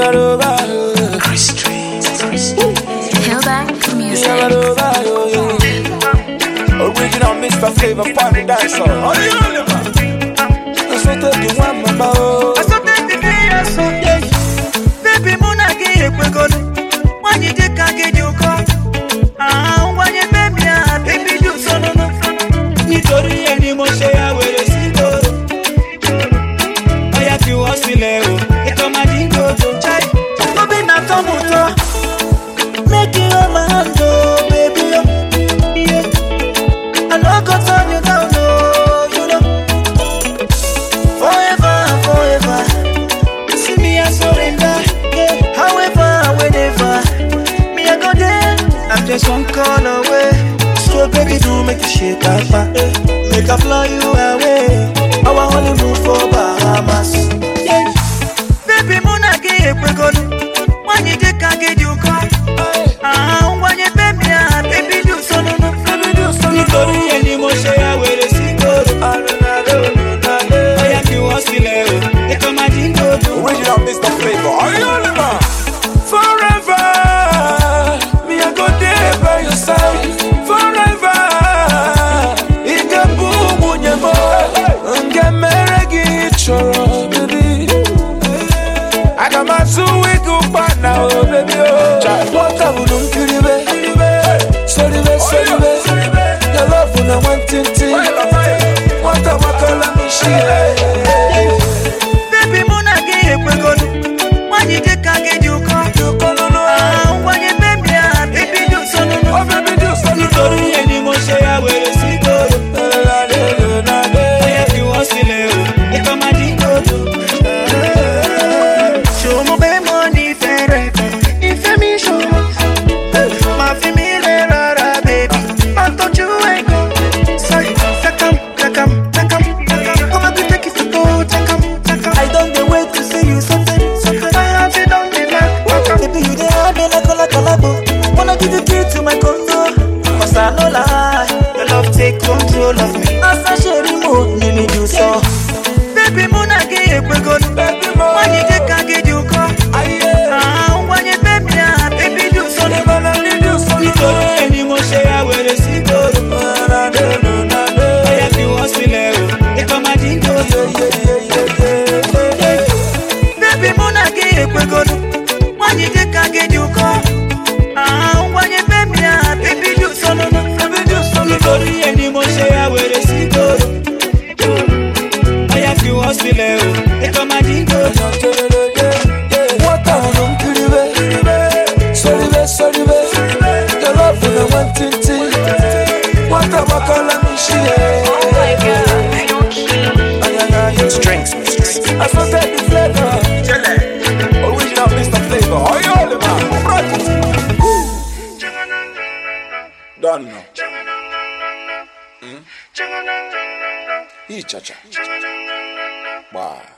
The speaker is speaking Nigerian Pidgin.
Hillback music. Original Mr. Flavor Party Dancer. How you doing, man? I saw the one, mama. I saw the day, so yes. Baby, Mona get we go. When you take a get you call. When you baby do so no. Nítorí ẹni mo ṣe àwèrè sí gbòòrò. Ọ̀yá fi wọ́n sílẹ̀ o, ètò máa dín gbòòrò. Mo bí na tọ́ mu tọ́, make you on my hand o, baby o. I no go turn you down o, you know. Forever, forever, see me I surrender. However, whenever, me I go there. I'm just one call away. So baby, do make you shake that back, make I fly you away. Our honeymoon for Bahamas. Yeah. Baby, Mona get we go. When you take a get you call. When you baby do so no. Nítorí ẹni mo ṣe àwèrè sí gbòòrò. Ọ̀yá fi wọ́n sílẹ̀ o, ètò máa dín gbòòrò. Original Mr. Flavor. How you doing, man? Forever, me I go there by your side. Forever, ika bumu nyemo, nge meregi choro, baby. I got my two week up now, baby. What I would do, kiribe, soribe. Your love when I want tintin. What I want to let me share. Baby, Mona get we go. When you take a get you call. When you baby do so no. Oh, baby, do so no. Nítorí ẹni mo ṣe àwèrè sí gbòòrò. Ọ̀yá fi wọ́n sílẹ̀ o, ètò máa dín gbòòrò. Ṣòwò bẹ́ẹ̀ mọ́ ní fẹ́rẹ̀ fẹ́. Ìfẹ́ mi ṣòro. Má fi mí lẹ̀ rárá, baby. Má tọ́jú ẹ̀kọ́. Sorry, takam. Come on, take it for go, takam. I don't dey wait to see you something. My heart it don't dey like. Baby, you dey hard me like a collabo. Wanna give you key to my condo. Cause I no lie, your love take control of me. As I share remote, me do so. Baby, Mona get we go. When you take a get you call. When you baby do so. Nítorí ẹni mo ṣe àwèrè sí gbòòrò. Ọ̀yá fi wọ́n sílẹ̀ o, ètò máa dín gbòòrò. Baby, Mona get we go. When you take a get you call. When you baby do so no. Nítorí ẹni mo ṣe àwèrè sí gbòòrò. Ọ̀yá fi wọ́n sílẹ̀ o, ètò máa dín gbòòrò. What I want to kiribe, soribe. Your love when I want tintin. What I want to let me share. Oh my God, Strengths. I saw the flavor. Original Mr. Flavor. How you doing, man? Done now. Cha-cha. Bye.